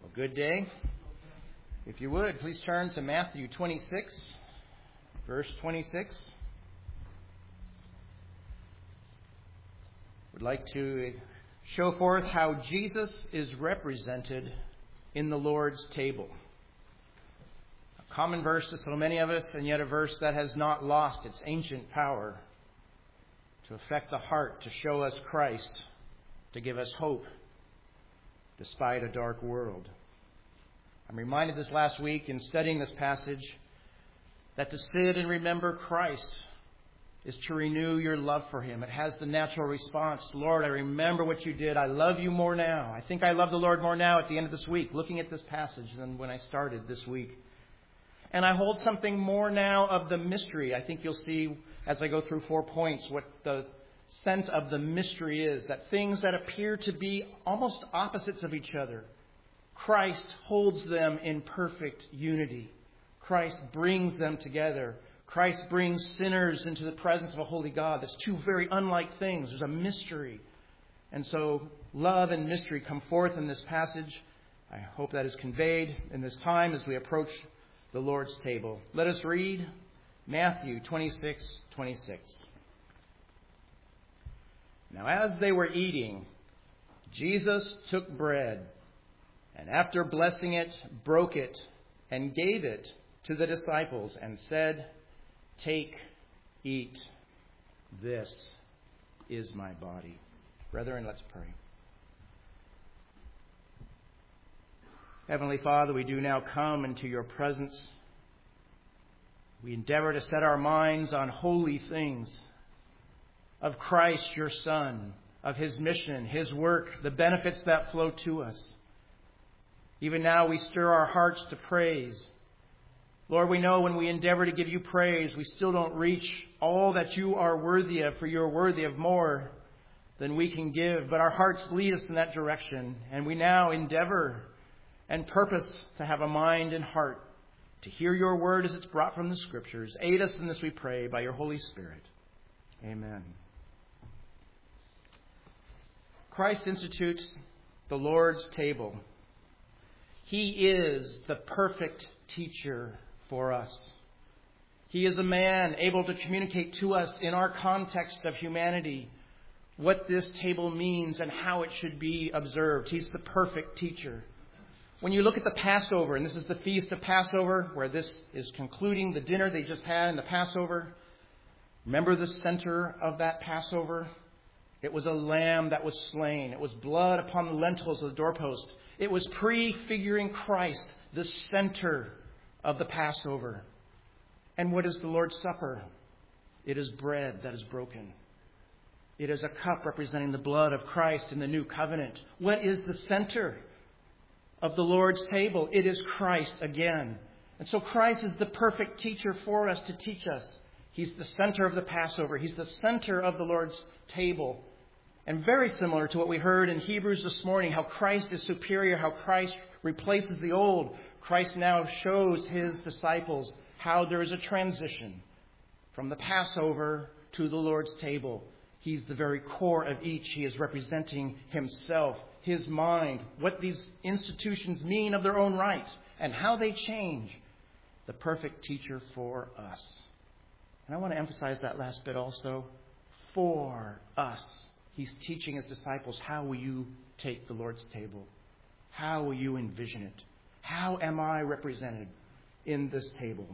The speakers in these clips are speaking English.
Well, good day. If you would, please turn to Matthew 26, verse 26. We'd like to show forth how Jesus is represented in the Lord's table. A common verse to so many of us, and yet a verse that has not lost its ancient power to affect the heart, to show us Christ, to give us hope despite a dark world. I'm reminded this last week in studying this passage that to sit and remember Christ is to renew your love for Him. It has the natural response, Lord, I remember what you did. I love you more now. I think I love the Lord more now at the end of this week, looking at this passage than when I started this week. And I hold something more now of the mystery. I think you'll see as I go through 4 points what the sense of the mystery is, that things that appear to be almost opposites of each other, Christ holds them in perfect unity. Christ brings them together. Christ brings sinners into the presence of a holy God. That's two very unlike things. There's a mystery. And so love and mystery come forth in this passage. I hope that is conveyed in this time as we approach the Lord's table. Let us read Matthew 26:26. Now as they were eating, Jesus took bread, and after blessing it, broke it, and gave it to the disciples, and said, "Take, eat. This is my body." Brethren, let's pray. Heavenly Father, we do now come into your presence. We endeavor to set our minds on holy things, of Christ, your Son, of His mission, His work, the benefits that flow to us. Even now we stir our hearts to praise. Lord, we know when we endeavor to give you praise, we still don't reach all that you are worthy of, for you're worthy of more than we can give. But our hearts lead us in that direction, and we now endeavor and purpose to have a mind and heart to hear your word as it's brought from the Scriptures. Aid us in this, we pray, by your Holy Spirit. Amen. Christ institutes the Lord's table. He is the perfect teacher for us. He is a man able to communicate to us in our context of humanity what this table means and how it should be observed. He's the perfect teacher. When you look at the Passover, and this is the feast of Passover, where this is concluding the dinner they just had in the Passover, remember the center of that Passover? It was a lamb that was slain. It was blood upon the lintels of the doorpost. It was prefiguring Christ, the center of the Passover. And what is the Lord's Supper? It is bread that is broken. It is a cup representing the blood of Christ in the new covenant. What is the center of the Lord's table? It is Christ again. And so Christ is the perfect teacher for us to teach us. He's the center of the Passover. He's the center of the Lord's table. And very similar to what we heard in Hebrews this morning, how Christ is superior, how Christ replaces the old. Christ now shows his disciples how there is a transition from the Passover to the Lord's table. He's the very core of each. He is representing himself, his mind, what these institutions mean of their own right, and how they change. The perfect teacher for us. And I want to emphasize that last bit also. For us. He's teaching his disciples, how will you take the Lord's table? How will you envision it? How am I represented in this table?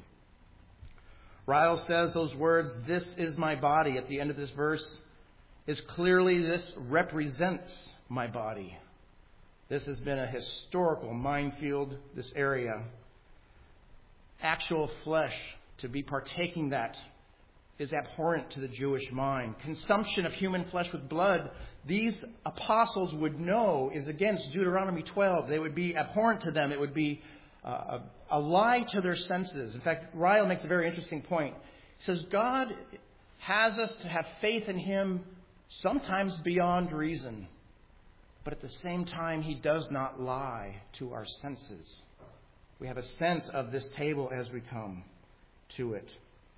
Ryle says those words, "This is my body," at the end of this verse, is clearly this represents my body. This has been a historical minefield, this area. Actual flesh, to be partaking that, is abhorrent to the Jewish mind. Consumption of human flesh with blood, these apostles would know, is against Deuteronomy 12. They would be abhorrent to them. It would be a lie to their senses. In fact, Ryle makes a very interesting point. He says, God has us to have faith in Him sometimes beyond reason. But at the same time, He does not lie to our senses. We have a sense of this table as we come to it.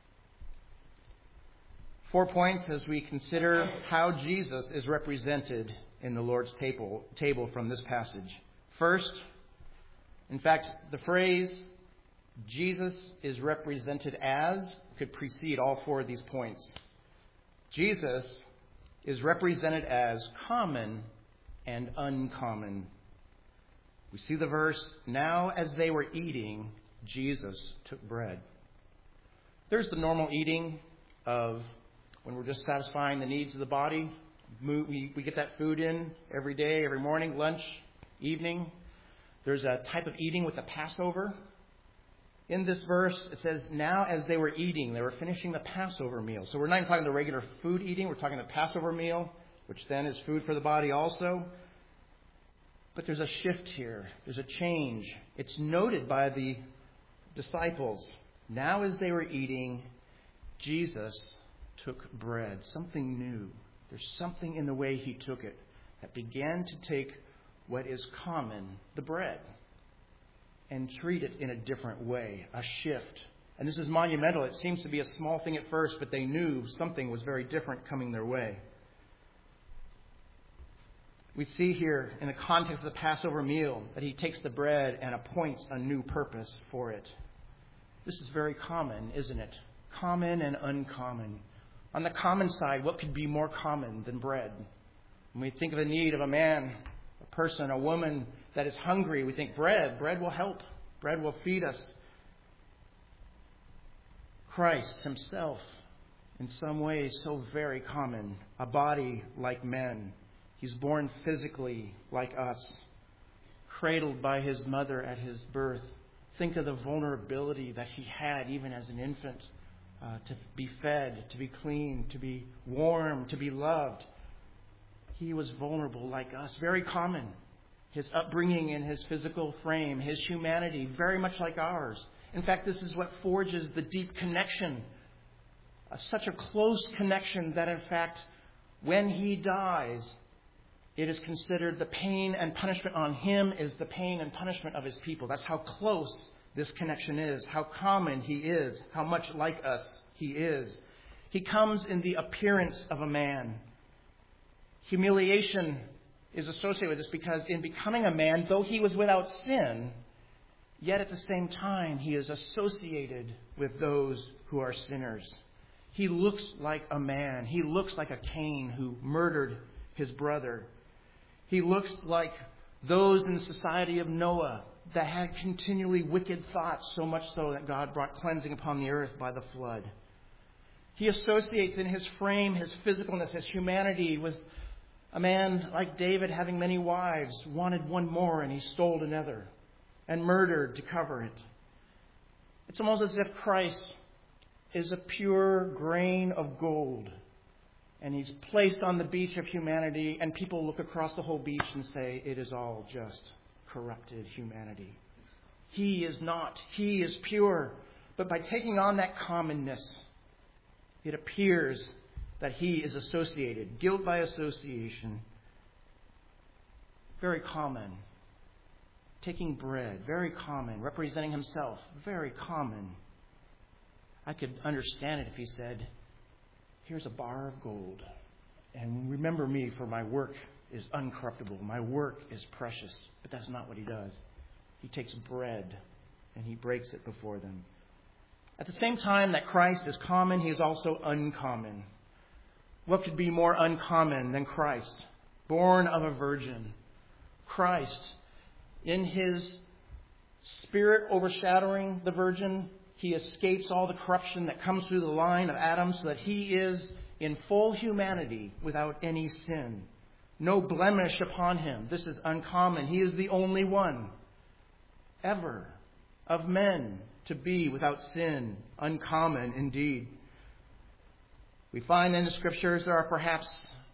4 points as we consider how Jesus is represented in the Lord's table from this passage. First, In fact, the phrase Jesus is represented as could precede all four of these points. Jesus is represented as common and uncommon. We see the verse, now as they were eating, Jesus took bread. There's the normal eating of when we're just satisfying the needs of the body. We get that food in every day, every morning, lunch, evening. There's a type of eating with the Passover. In this verse, it says, now as they were eating, they were finishing the Passover meal. So we're not even talking the regular food eating. We're talking the Passover meal, which then is food for the body also. But there's a shift here. There's a change. It's noted by the disciples. Now as they were eating, Jesus took bread. Something new. There's something in the way he took it that began to take what is common, the bread, and treat it in a different way, a shift. And this is monumental. It seems to be a small thing at first, but they knew something was very different coming their way. We see here in the context of the Passover meal that he takes the bread and appoints a new purpose for it. This is very common, isn't it? Common and uncommon. On the common side, what could be more common than bread? When we think of the need of a man, a person, a woman that is hungry, we think bread. Bread will help. Bread will feed us. Christ himself, in some ways, so very common. A body like men. He's born physically like us. Cradled by his mother at his birth. Think of the vulnerability that he had even as an infant. To be fed, to be clean, to be warm, to be loved. He was vulnerable like us. Very common. His upbringing in his physical frame, his humanity, very much like ours. In fact, this is what forges the deep connection. Such a close connection that, in fact, when he dies, it is considered the pain and punishment on him is the pain and punishment of his people. That's how close this connection is, how common he is, how much like us he is. He comes in the appearance of a man. Humiliation is associated with this because in becoming a man, though he was without sin, yet at the same time he is associated with those who are sinners. He looks like a man. He looks like a Cain who murdered his brother. He looks like those in the society of Noah that had continually wicked thoughts, so much so that God brought cleansing upon the earth by the flood. He associates in his frame, his physicalness, his humanity with a man like David having many wives, wanted one more and he stole another and murdered to cover it. It's almost as if Christ is a pure grain of gold and he's placed on the beach of humanity and people look across the whole beach and say, it is all just corrupted humanity. He is not. He is pure. But by taking on that commonness, it appears that he is associated. Guilt by association. Very common. Taking bread. Very common. Representing himself. Very common. I could understand it if he said, here's a bar of gold. And remember me, for my work is uncorruptible. My work is precious. But that's not what he does. He takes bread and he breaks it before them. At the same time that Christ is common, he is also uncommon. What could be more uncommon than Christ? Born of a virgin. Christ, in his spirit overshadowing the virgin, he escapes all the corruption that comes through the line of Adam so that he is in full humanity without any sin. No blemish upon him. This is uncommon. He is the only one ever of men to be without sin. Uncommon indeed. We find in the Scriptures there are perhaps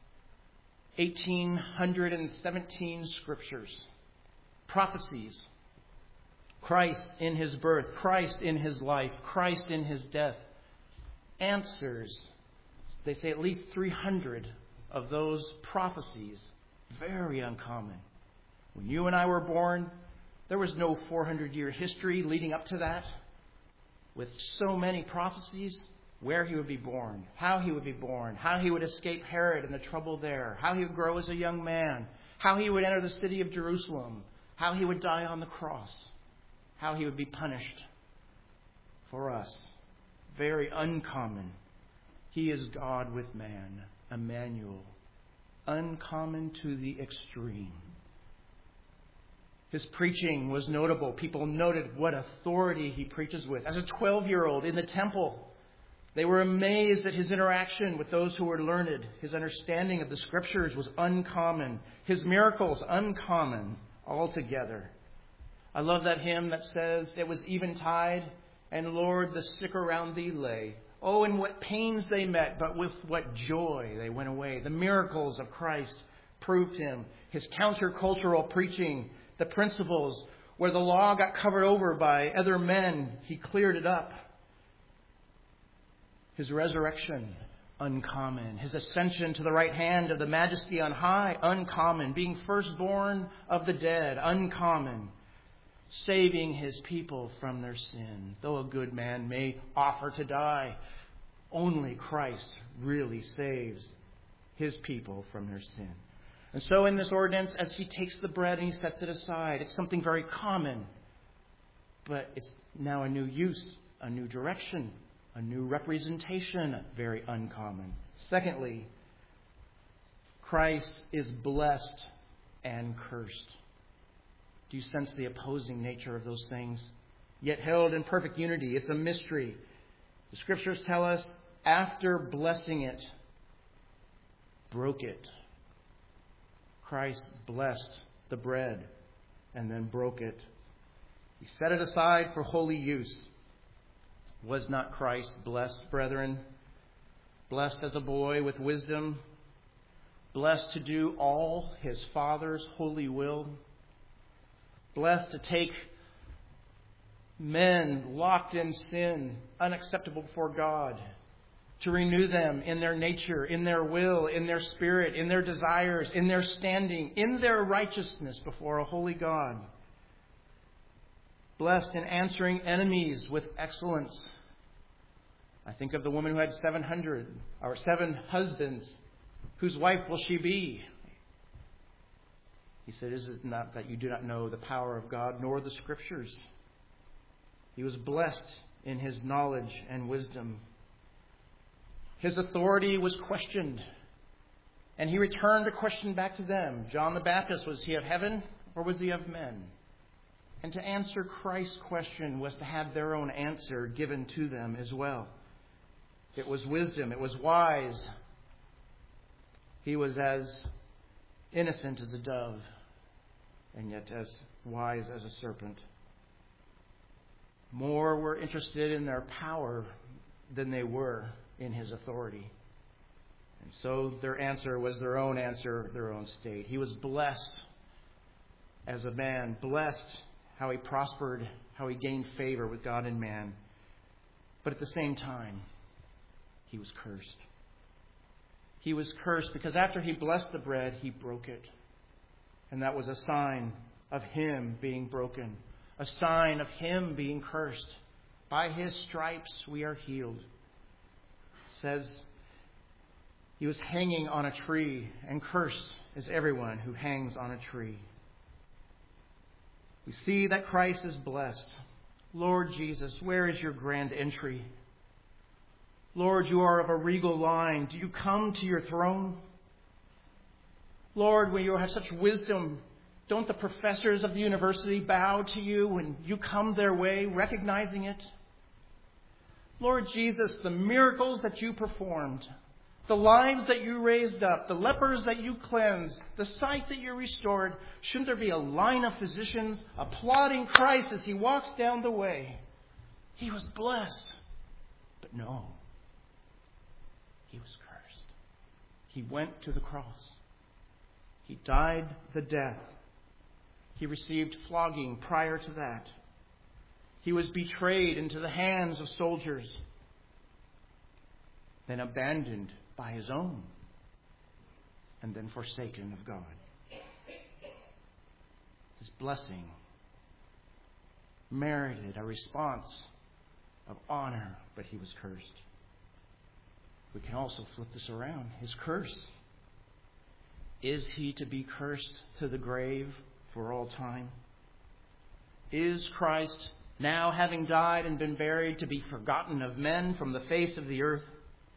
1,817 Scriptures, prophecies. Christ in his birth, Christ in his life, Christ in his death. Answers. They say at least 300 of those prophecies. Very uncommon. When you and I were born, there was no 400-year history leading up to that with so many prophecies. Where he would be born, how he would be born, how he would escape Herod and the trouble there, how he would grow as a young man, how he would enter the city of Jerusalem, how he would die on the cross. how he would be punished for us. Very uncommon. He is God with man, Emmanuel. Uncommon to the extreme. His preaching was notable. People noted what authority he preaches with. As a 12-year-old in the temple, they were amazed at his interaction with those who were learned. His understanding of the Scriptures was uncommon. His miracles, uncommon altogether. I love that hymn that says, "It was eventide, and Lord, the sick around thee lay. Oh, and what pains they met, but with what joy they went away." The miracles of Christ proved him. His countercultural preaching, the principles where the law got covered over by other men, he cleared it up. His resurrection, uncommon. His ascension to the right hand of the Majesty on high, uncommon. Being firstborn of the dead, uncommon. Saving his people from their sin. Though a good man may offer to die, only Christ really saves his people from their sin. And so in this ordinance, as he takes the bread and he sets it aside, it's something very common. But it's now a new use, a new direction, a new representation, very uncommon. Secondly, Christ is blessed and cursed. Do you sense the opposing nature of those things? Yet held in perfect unity. It's a mystery. The Scriptures tell us, after blessing it, broke it. Christ blessed the bread and then broke it. He set it aside for holy use. Was not Christ blessed, brethren? Blessed as a boy with wisdom? Blessed to do all his Father's holy will? Blessed to take men locked in sin, unacceptable before God, to renew them in their nature, in their will, in their spirit, in their desires, in their standing, in their righteousness before a holy God. Blessed in answering enemies with excellence. I think of the woman who had 7 husbands. Whose wife will she be? He said, "Is it not that you do not know the power of God nor the Scriptures?" He was blessed in his knowledge and wisdom. His authority was questioned. And he returned a question back to them. John the Baptist, was he of heaven or was he of men? And to answer Christ's question was to have their own answer given to them as well. It was wisdom. It was wise. He was as innocent as a dove, and yet as wise as a serpent. More were interested in their power than they were in his authority. And so their answer was their own answer, their own state. He was blessed as a man, blessed how he prospered, how he gained favor with God and man. But at the same time, he was cursed. He was cursed because after he blessed the bread, he broke it. And that was a sign of him being broken, a sign of him being cursed. By his stripes we are healed. It says he was hanging on a tree, and cursed is everyone who hangs on a tree. We see that Christ is blessed. Lord Jesus, where is your grand entry? Lord, you are of a regal line. Do you come to your throne? Lord, when you have such wisdom, don't the professors of the university bow to you when you come their way, recognizing it? Lord Jesus, the miracles that you performed, the lives that you raised up, the lepers that you cleansed, the sight that you restored, shouldn't there be a line of physicians applauding Christ as he walks down the way? He was blessed. But no, he was cursed. He went to the cross. He died the death. He received flogging prior to that. He was betrayed into the hands of soldiers, then abandoned by his own, and then forsaken of God. His blessing merited a response of honor, but he was cursed. We can also flip this around. His curse. Is he to be cursed to the grave for all time? Is Christ, now having died and been buried, to be forgotten of men from the face of the earth?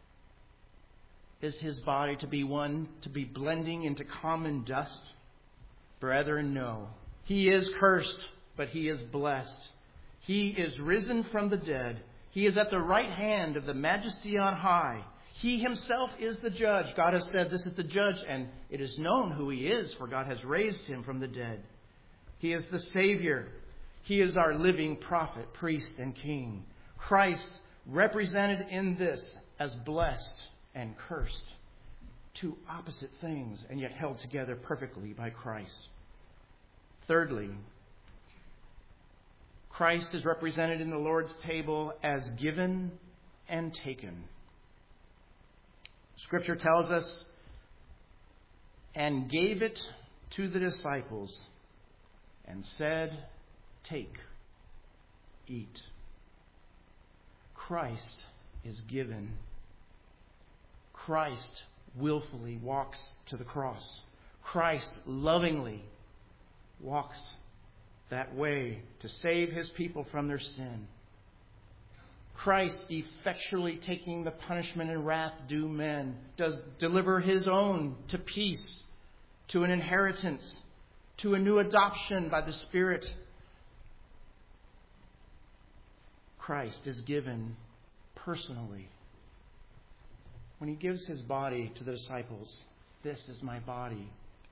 Is his body to be one to be blending into common dust? Brethren, no. He is cursed, but he is blessed. He is risen from the dead. He is at the right hand of the Majesty on high. He himself is the judge. God has said, this is the judge, and it is known who he is, for God has raised him from the dead. He is the Savior. He is our living prophet, priest, and king. Christ represented in this as blessed and cursed. Two opposite things, and yet held together perfectly by Christ. Thirdly, Christ is represented in the Lord's table as given and taken. Scripture tells us, and gave it to the disciples and said, take, eat. Christ is given. Christ willfully walks to the cross. Christ lovingly walks that way to save his people from their sin. Christ, effectually taking the punishment and wrath due men, does deliver his own to peace, to an inheritance, to a new adoption by the Spirit. Christ is given personally. When he gives his body to the disciples, this is my body.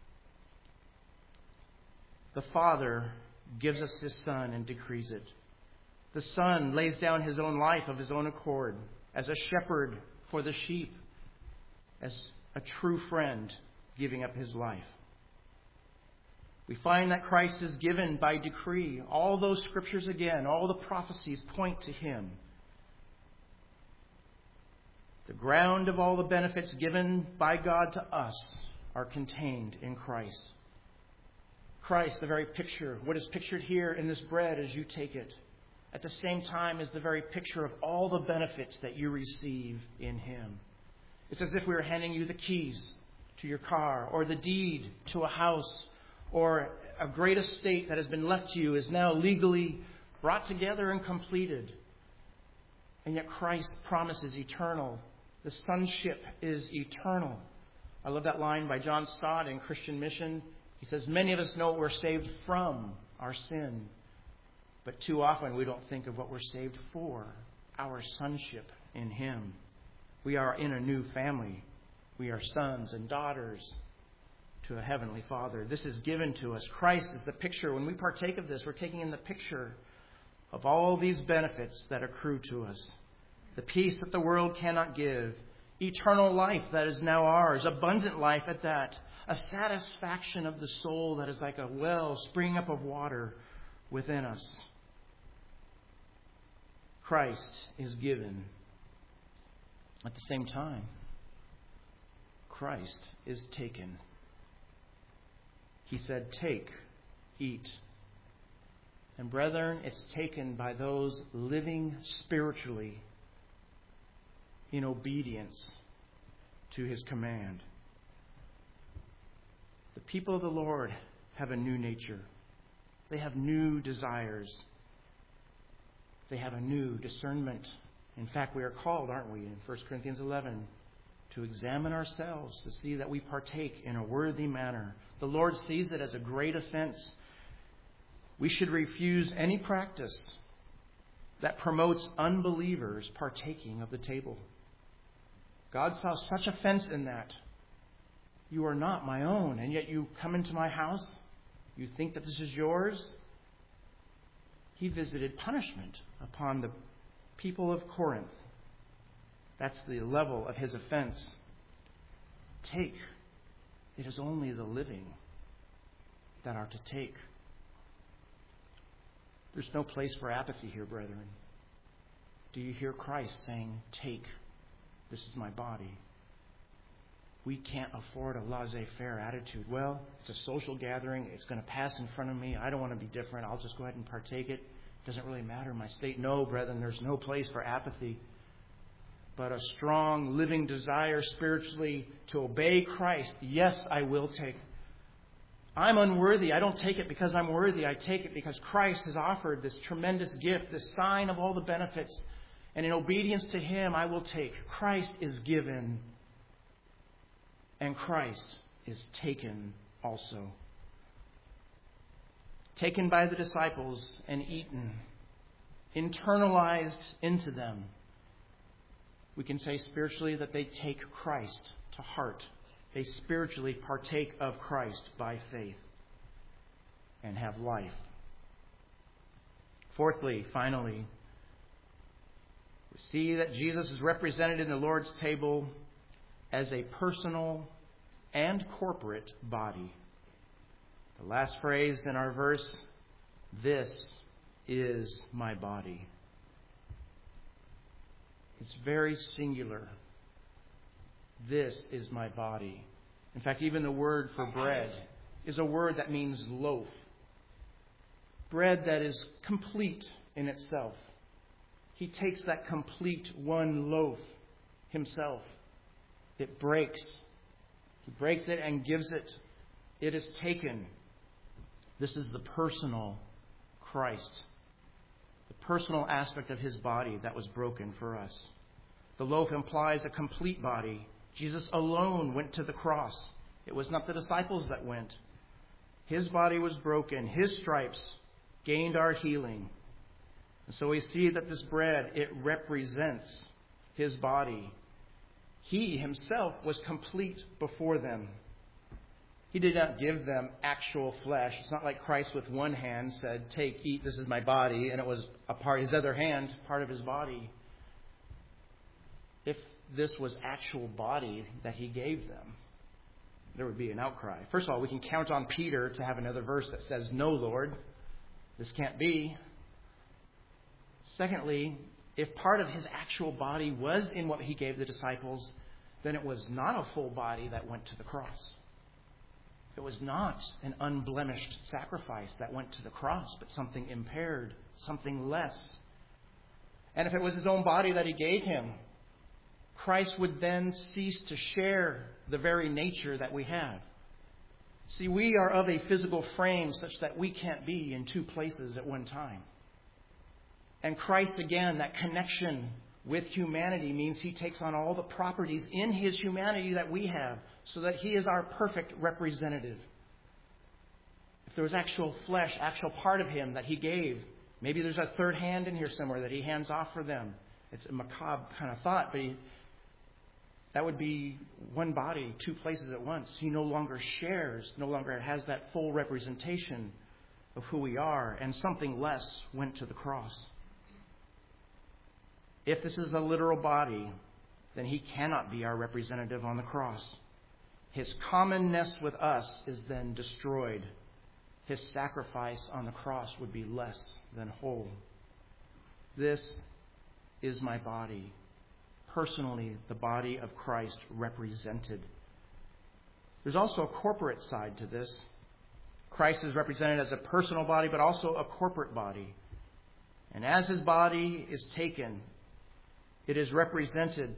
The Father gives us his Son and decrees it. The Son lays down his own life of his own accord as a shepherd for the sheep, as a true friend giving up his life. We find that Christ is given by decree. All those scriptures again, all the prophecies point to him. The ground of all the benefits given by God to us are contained in Christ. Christ, the very picture, what is pictured here in this bread as you take it, at the same time is the very picture of all the benefits that you receive in him. It's as if we were handing you the keys to your car, or the deed to a house, or a great estate that has been left to you is now legally brought together and completed. And yet Christ promises eternal. The sonship is eternal. I love that line by John Stott in Christian Mission. He says, many of us know we're saved from our sin, but too often we don't think of what we're saved for, our sonship in him. We are in a new family. We are sons and daughters to a heavenly Father. This is given to us. Christ is the picture. When we partake of this, we're taking in the picture of all these benefits that accrue to us. The peace that the world cannot give. Eternal life that is now ours. Abundant life at that. A satisfaction of the soul that is like a well springing up of water within us. Christ is given. At the same time, Christ is taken. He said, take, eat. And brethren, it's taken by those living spiritually in obedience to his command. The people of the Lord have a new nature. They have new desires. They have a new discernment. In fact, we are called, aren't we, in 1 Corinthians 11, to examine ourselves, to see that we partake in a worthy manner. The Lord sees it as a great offense. We should refuse any practice that promotes unbelievers partaking of the table. God saw such offense in that. You are not my own, and yet you come into my house. You think that this is yours. He visited punishment upon the people of Corinth. That's the level of his offense. Take. It is only the living that are to take. There's no place for apathy here, brethren. Do you hear Christ saying, take, this is my body? We can't afford a laissez-faire attitude. Well, it's a social gathering. It's going to pass in front of me. I don't want to be different. I'll just go ahead and partake it. It doesn't really matter my state. No, brethren, there's no place for apathy. But a strong, living desire spiritually to obey Christ. Yes, I will take. I'm unworthy. I don't take it because I'm worthy. I take it because Christ has offered this tremendous gift, this sign of all the benefits. And in obedience to Him, I will take. Christ is given, and Christ is taken also. Taken by the disciples and eaten, internalized into them. We can say spiritually that they take Christ to heart. They spiritually partake of Christ by faith and have life. Fourthly, finally, we see that Jesus is represented in the Lord's table as a personal and corporate body. The last phrase in our verse, "This is my body." It's very singular. This is my body. In fact, even the word for bread is a word that means loaf. Bread that is complete in itself. He takes that complete one loaf Himself. It breaks. He breaks it and gives it. It is taken. This is the personal Christ. The personal aspect of His body that was broken for us. The loaf implies a complete body. Jesus alone went to the cross. It was not the disciples that went. His body was broken. His stripes gained our healing. And so we see that this bread, it represents His body. He Himself was complete before them. He did not give them actual flesh. It's not like Christ with one hand said, "Take, eat, this is my body," and it was a part, His other hand, part of His body. If this was actual body that He gave them, there would be an outcry. First of all, we can count on Peter to have another verse that says, "No, Lord, this can't be." Secondly, if part of His actual body was in what He gave the disciples, then it was not a full body that went to the cross. It was not an unblemished sacrifice that went to the cross, but something impaired, something less. And if it was His own body that He gave Him, Christ would then cease to share the very nature that we have. See, we are of a physical frame such that we can't be in two places at one time. And Christ, again, that connection with humanity means He takes on all the properties in His humanity that we have, so that He is our perfect representative. If there was actual flesh, actual part of Him that He gave, maybe there's a third hand in here somewhere that He hands off for them. It's a macabre kind of thought, but that would be one body, two places at once. He no longer shares, no longer has that full representation of who we are, and something less went to the cross. If this is a literal body, then He cannot be our representative on the cross. His commonness with us is then destroyed. His sacrifice on the cross would be less than whole. This is my body. Personally, the body of Christ represented. There's also a corporate side to this. Christ is represented as a personal body, but also a corporate body. And as His body is taken, it is represented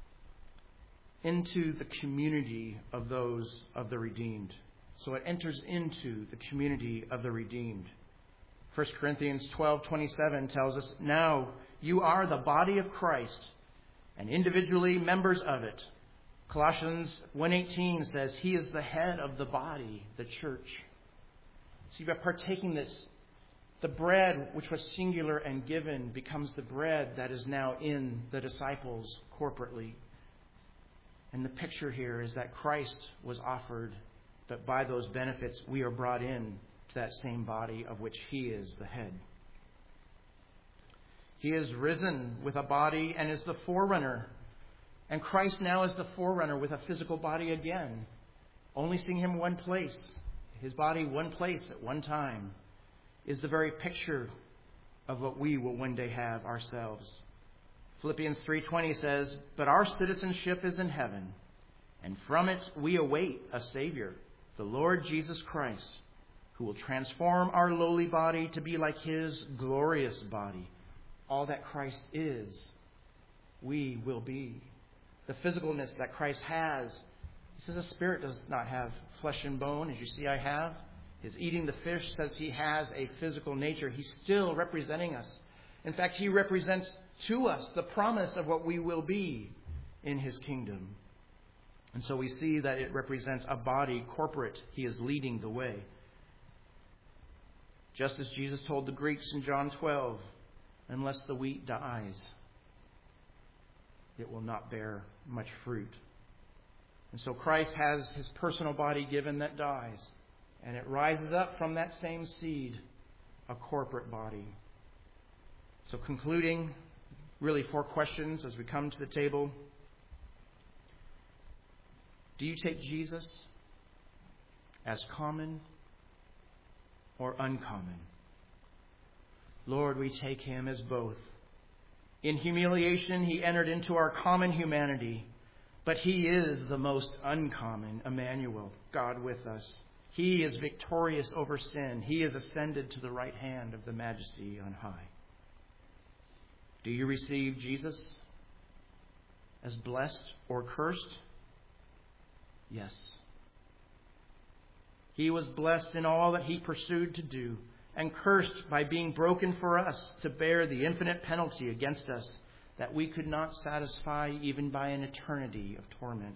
into the community of those of the redeemed. So it enters into the community of the redeemed. 1 Corinthians 12:27 tells us, "Now you are the body of Christ, and individually members of it." Colossians 1:18 says, "He is the head of the body, the church." See, by partaking this, the bread which was singular and given becomes the bread that is now in the disciples corporately. And the picture here is that Christ was offered, but by those benefits we are brought in to that same body of which He is the head. He is risen with a body and is the forerunner. And Christ now is the forerunner with a physical body again. Only seeing Him one place, His body one place at one time, is the very picture of what we will one day have ourselves. Philippians 3:20 says, "But our citizenship is in heaven, and from it we await a Savior, the Lord Jesus Christ, who will transform our lowly body to be like His glorious body." All that Christ is, we will be. The physicalness that Christ has, He says, a spirit does not have flesh and bone, as you see I have. His eating the fish says he has a physical nature. He's still representing us. In fact, he represents to us the promise of what we will be in his kingdom. And so we see that it represents a body, corporate. He is leading the way. Just as Jesus told the Greeks in John 12, unless the wheat dies, it will not bear much fruit. And so Christ has his personal body given that dies. And it rises up from that same seed, a corporate body. So concluding, really 4 questions as we come to the table. Do you take Jesus as common or uncommon? Lord, we take him as both. In humiliation, he entered into our common humanity, but he is the most uncommon Emmanuel, God with us. He is victorious over sin. He is ascended to the right hand of the Majesty on high. Do you receive Jesus as blessed or cursed? Yes. He was blessed in all that he pursued to do, and cursed by being broken for us to bear the infinite penalty against us that we could not satisfy even by an eternity of torment.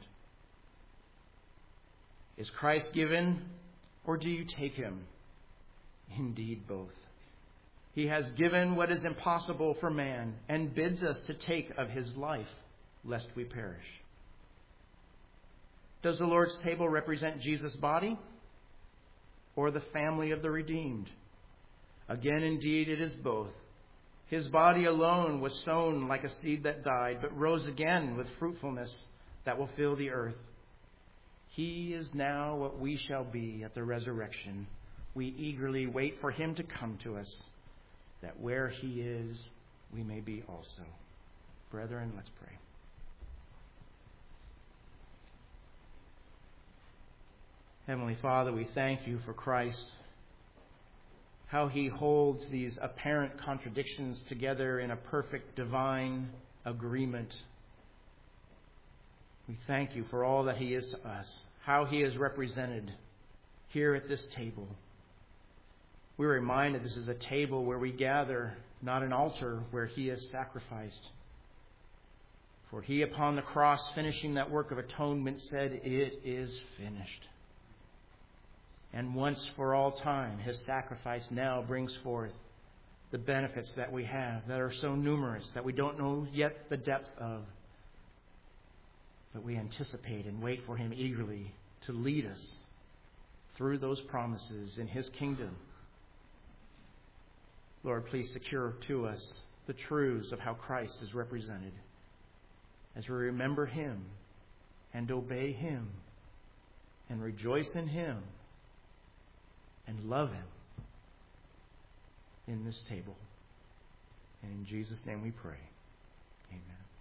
Is Christ given, or do you take him? Indeed, both. He has given what is impossible for man, and bids us to take of his life, lest we perish. Does the Lord's table represent Jesus' body, or the family of the redeemed? Again, indeed, it is both. His body alone was sown like a seed that died, but rose again with fruitfulness that will fill the earth. He is now what we shall be at the resurrection. We eagerly wait for him to come to us, that where he is, we may be also. Brethren, let's pray. Heavenly Father, we thank you for Christ, how he holds these apparent contradictions together in a perfect divine agreement. We thank you for all that he is to us, how he is represented here at this table. We're reminded this is a table where we gather, not an altar where he is sacrificed. For he upon the cross, finishing that work of atonement, said, "It is finished." And once for all time, his sacrifice now brings forth the benefits that we have that are so numerous that we don't know yet the depth of. But we anticipate and wait for him eagerly to lead us through those promises in his kingdom. Lord, please secure to us the truths of how Christ is represented as we remember him and obey him and rejoice in him and love him in this table. And in Jesus' name we pray. Amen.